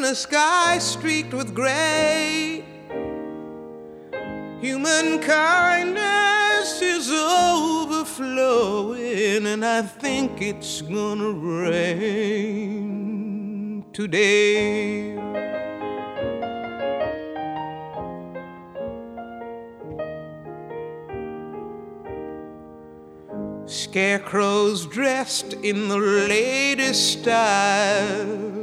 a sky streaked with gray. Human kindness is overflowing, and I think it's gonna rain today. Scarecrows dressed in the latest style